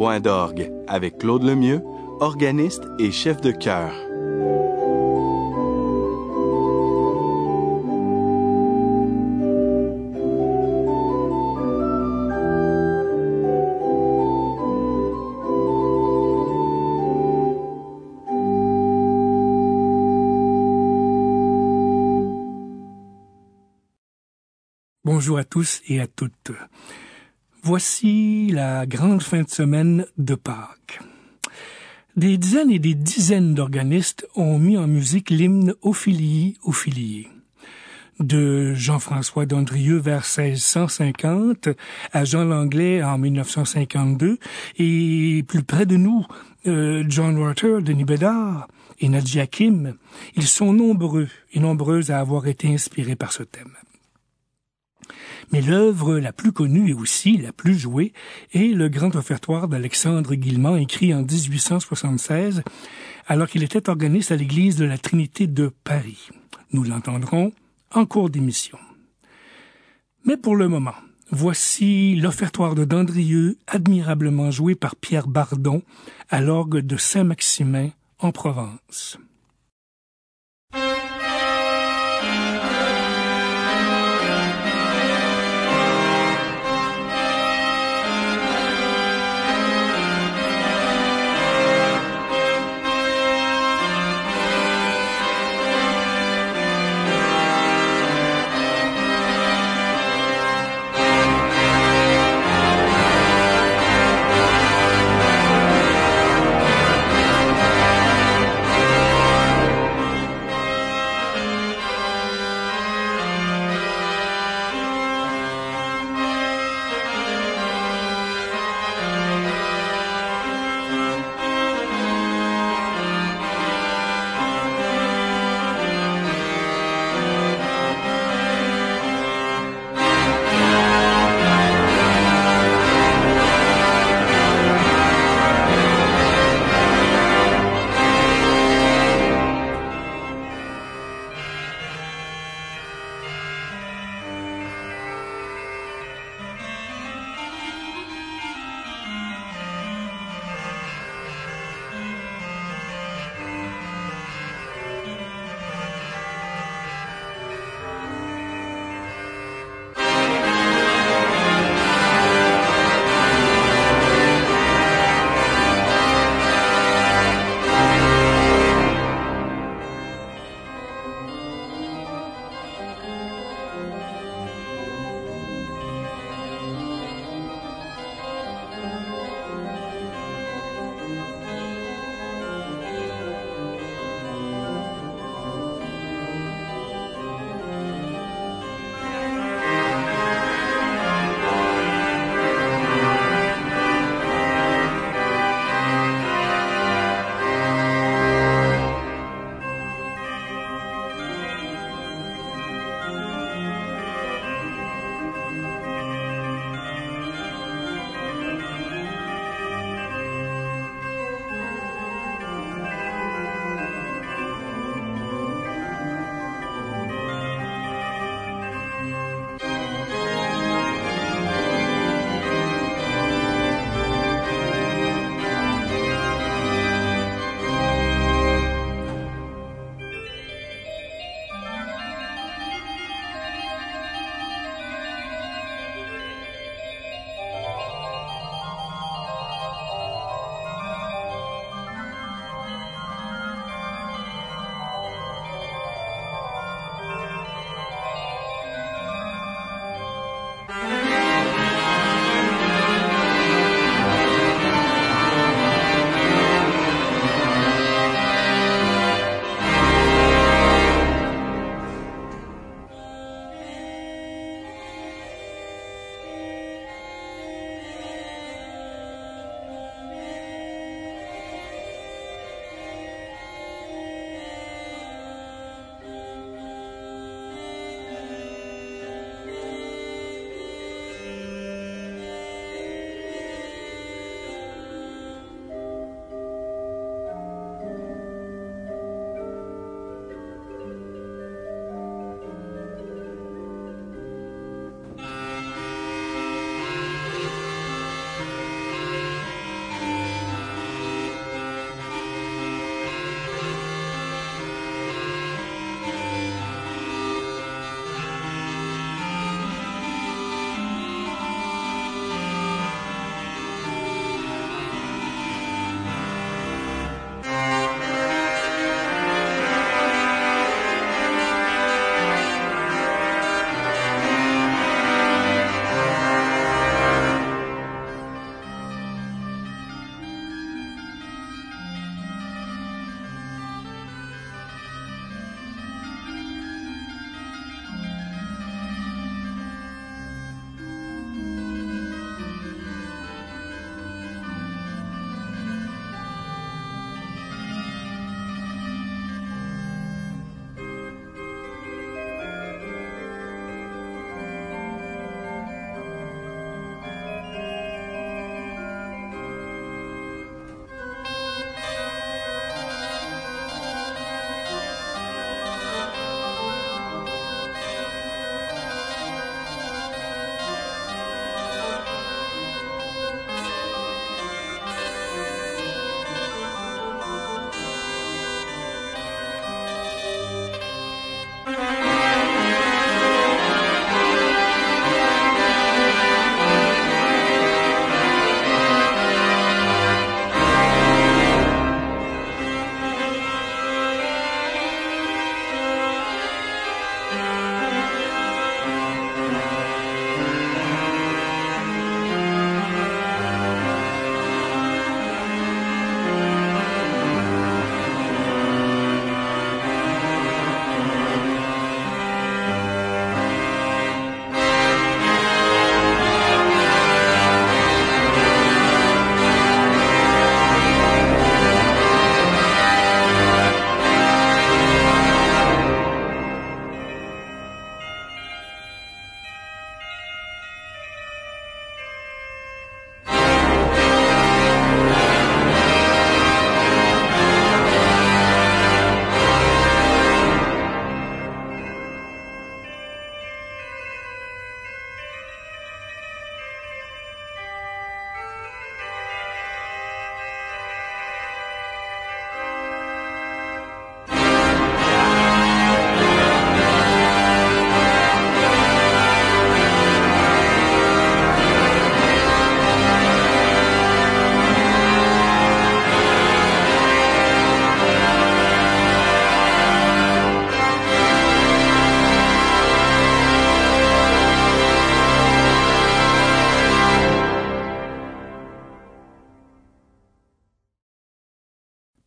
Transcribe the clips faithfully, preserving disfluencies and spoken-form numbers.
Loin d'orgue, avec Claude Lemieux, organiste et chef de chœur. Bonjour à tous et à toutes. Voici la grande fin de semaine de Pâques. Des dizaines et des dizaines d'organistes ont mis en musique l'hymne Ophélie, Ophélie. De Jean-François d'Andrieux vers seize cent cinquante à Jean Langlais en mille neuf cent cinquante-deux et plus près de nous, euh, John Rutter, Denis Bédard et Nadia Kim. Ils sont nombreux et nombreuses à avoir été inspirés par ce thème. Mais l'œuvre la plus connue et aussi la plus jouée est le grand offertoire d'Alexandre Guillemant, écrit en dix-huit cent soixante-seize, alors qu'il était organiste à l'église de la Trinité de Paris. Nous l'entendrons en cours d'émission. Mais pour le moment, voici l'offertoire de Dandrieux, admirablement joué par Pierre Bardon à l'orgue de Saint-Maximin en Provence. Thank you.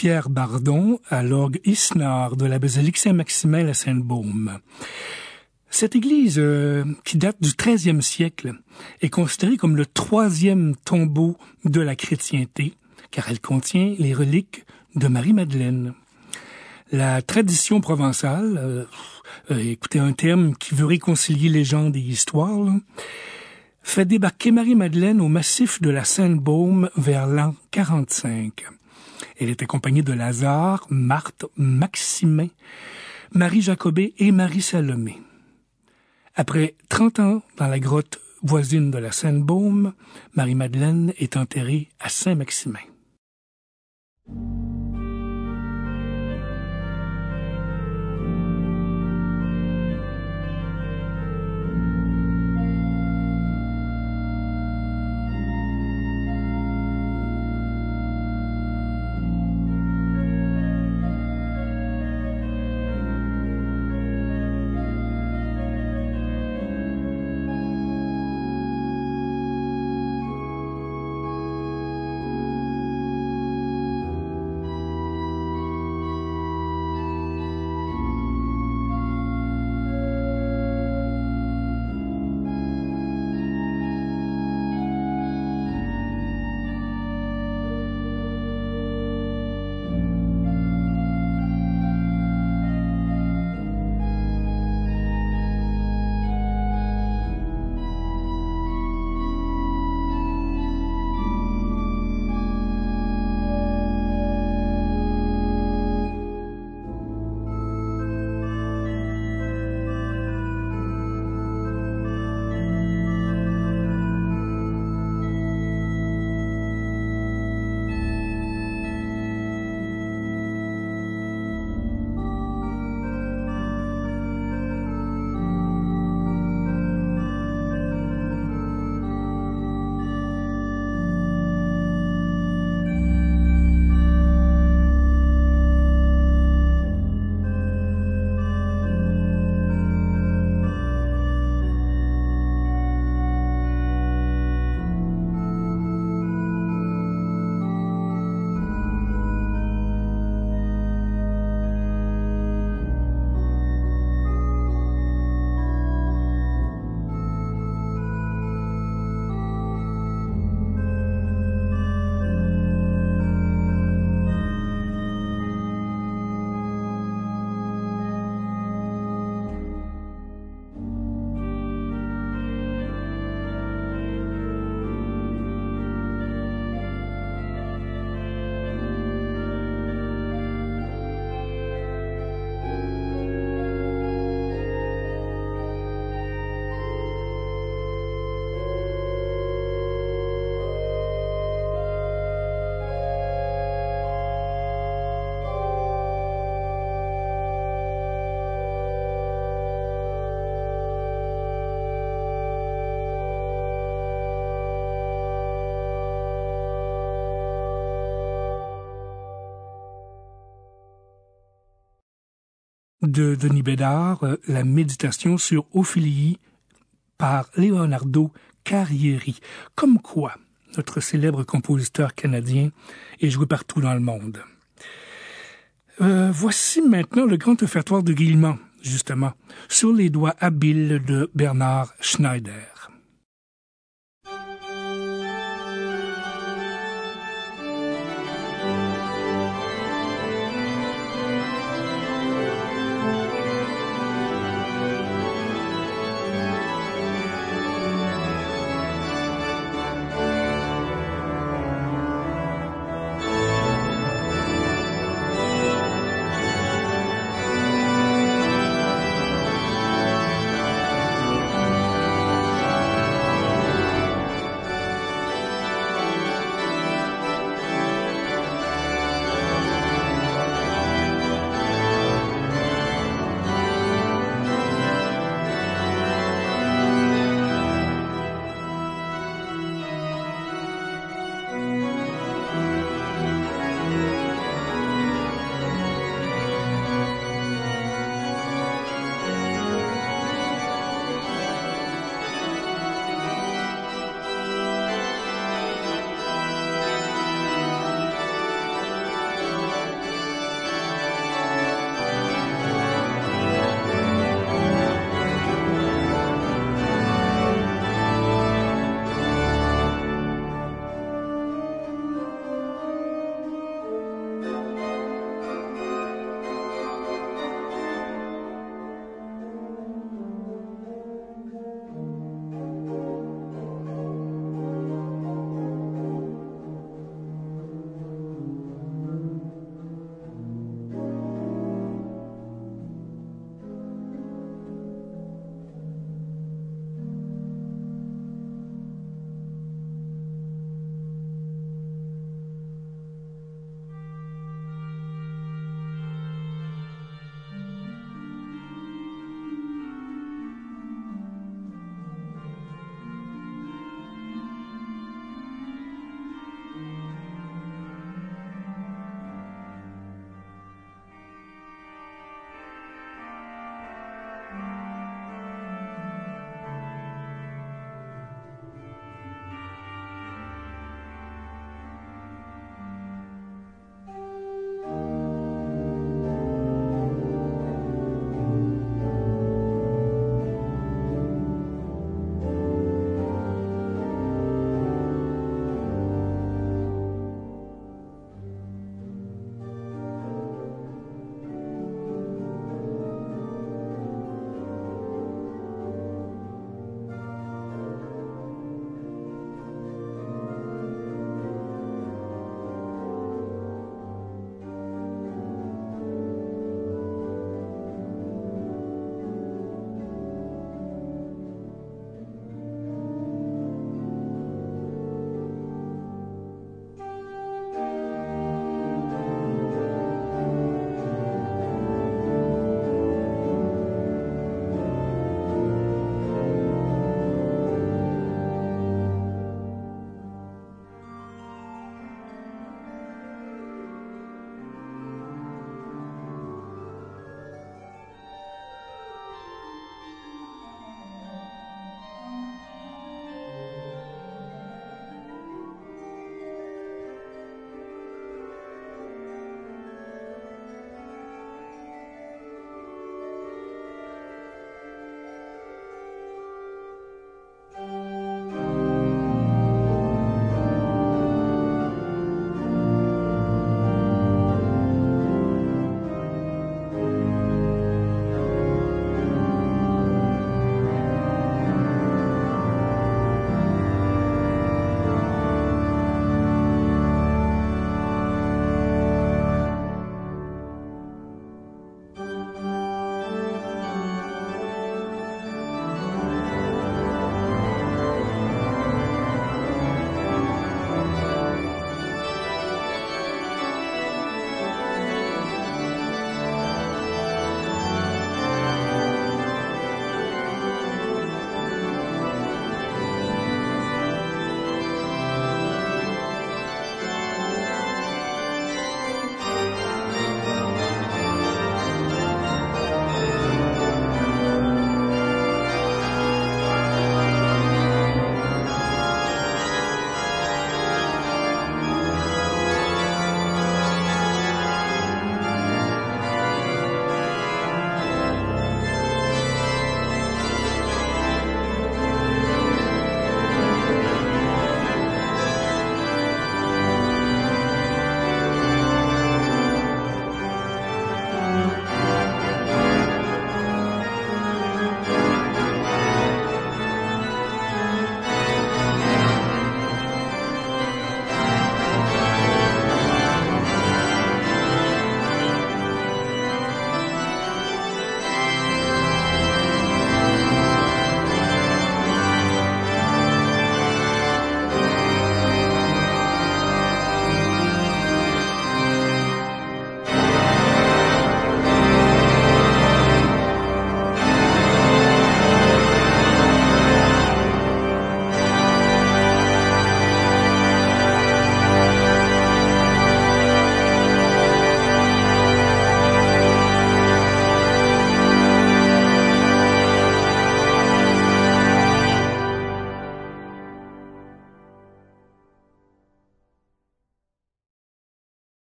Pierre Bardon à l'orgue Isnard de la basilique Saint-Maximin à Sainte-Baume. Cette église, euh, qui date du treizième siècle, est considérée comme le troisième tombeau de la chrétienté, car elle contient les reliques de Marie-Madeleine. La tradition provençale, euh, euh, écoutez un terme qui veut réconcilier légende et histoire, là, fait débarquer Marie-Madeleine au massif de la Sainte-Baume vers l'an quarante-cinq. Elle est accompagnée de Lazare, Marthe, Maximin, Marie-Jacobée et Marie-Salomé. Après trente ans dans la grotte voisine de la Sainte-Baume, Marie-Madeleine est enterrée à Saint-Maximin. De Denis Bédard, la méditation sur Ophélie par Leonardo Carrieri. Comme quoi, notre célèbre compositeur canadien est joué partout dans le monde. Euh, voici maintenant le grand offertoire de Guillemot, justement, sur les doigts habiles de Bernard Schneider.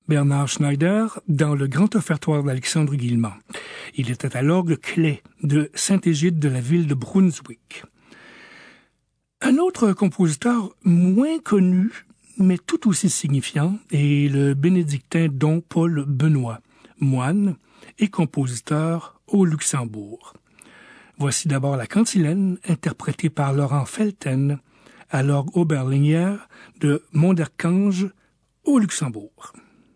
Bernard Schneider dans le grand offertoire d'Alexandre Guillemot. Il était à l'orgue Clé de Saint-Égide de la ville de Brunswick. Un autre compositeur moins connu, mais tout aussi signifiant, est le bénédictin Don Paul Benoît, moine et compositeur au Luxembourg. Voici d'abord la cantilène interprétée par Laurent Felten à l'orgue Oberlinger de Monderkange au Luxembourg.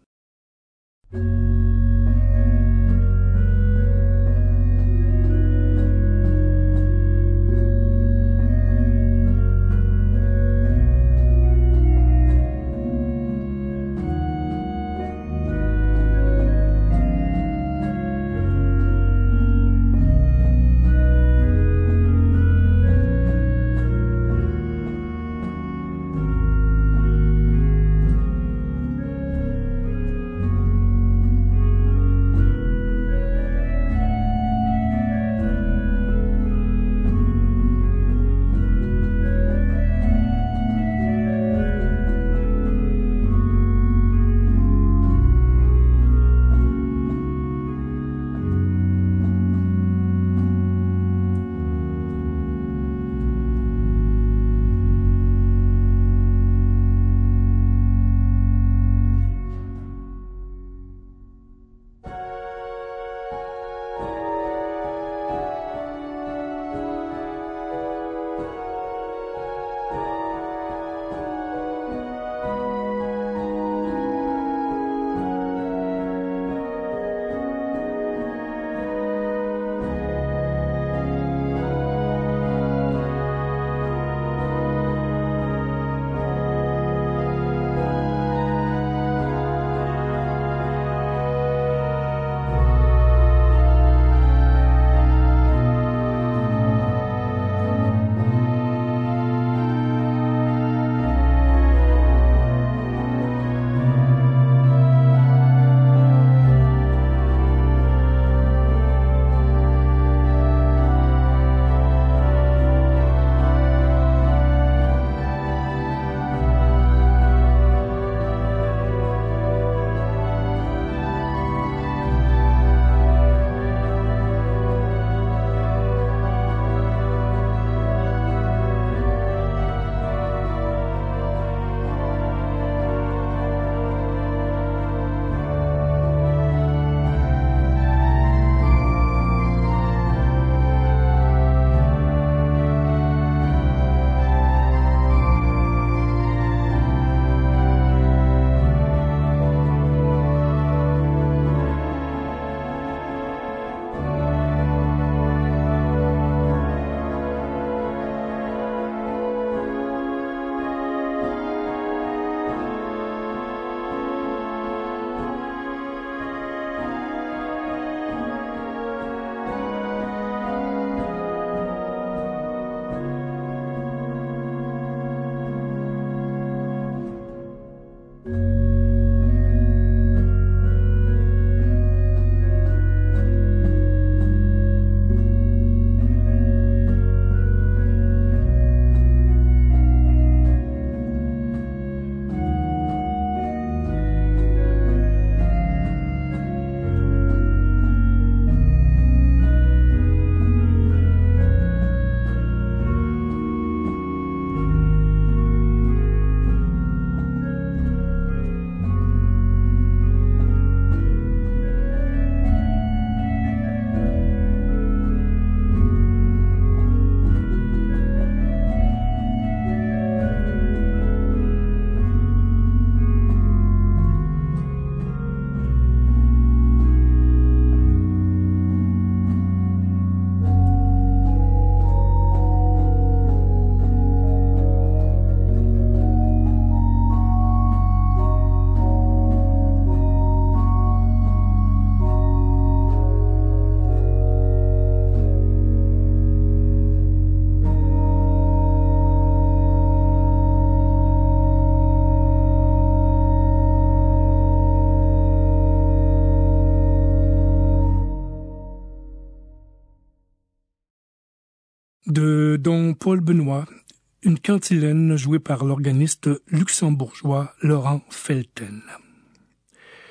de Don Paul Benoît, une cantilène jouée par l'organiste luxembourgeois Laurent Felten.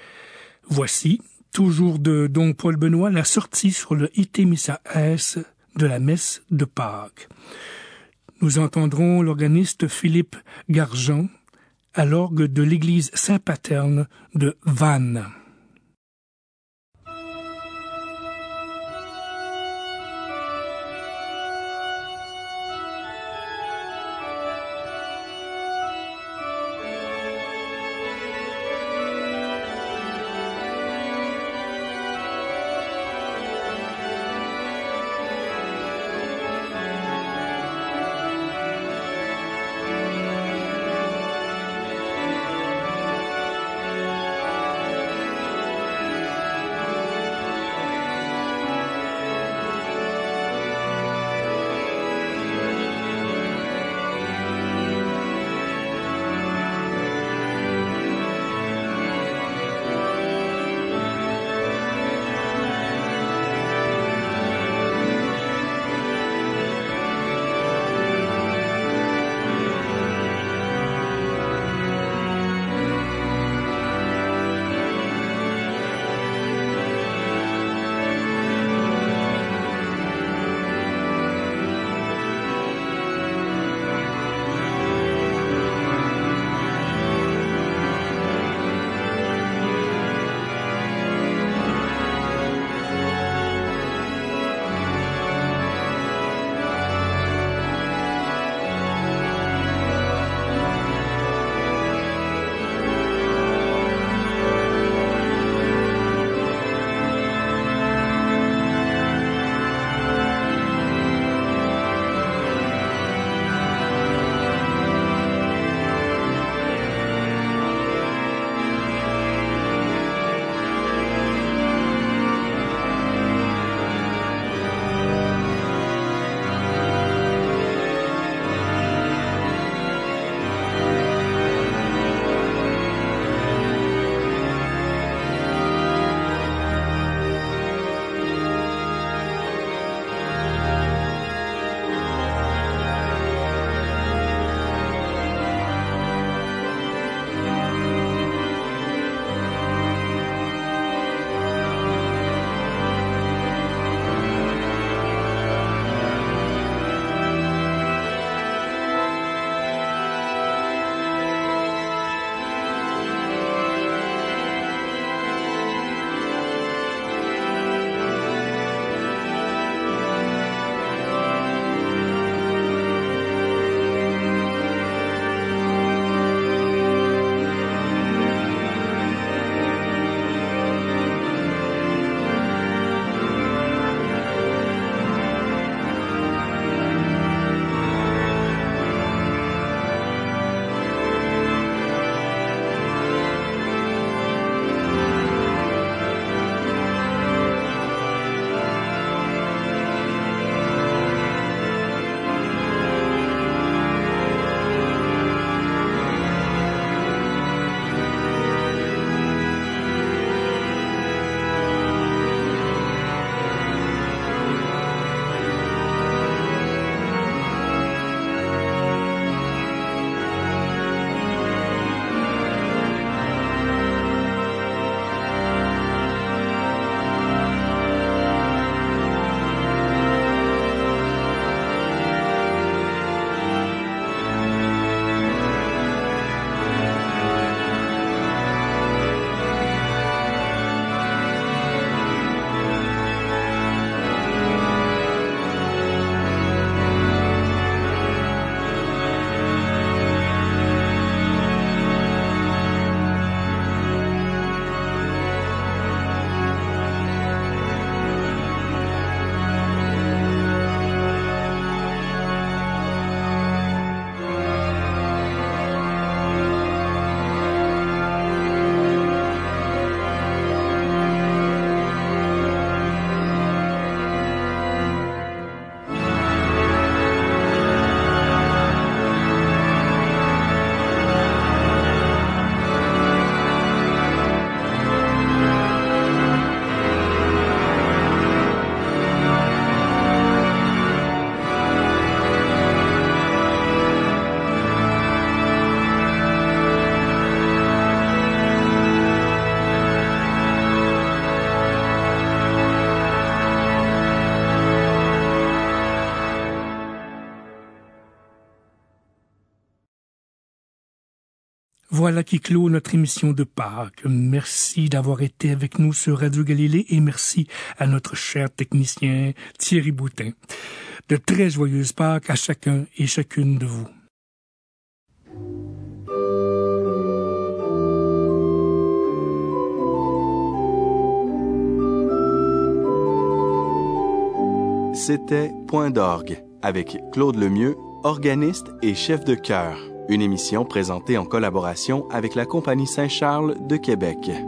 Voici, toujours de Don Paul Benoît, la sortie sur le Ite Missa Es de la messe de Pâques. Nous entendrons l'organiste Philippe Garjean à l'orgue de l'église Saint-Paterne de Vannes. Voilà qui clôt notre émission de Pâques. Merci d'avoir été avec nous sur Radio Galilée et merci à notre cher technicien Thierry Boutin. De très joyeuses Pâques à chacun et chacune de vous. C'était Point d'orgue avec Claude Lemieux, organiste et chef de chœur. Une émission présentée en collaboration avec la Compagnie Saint-Charles de Québec.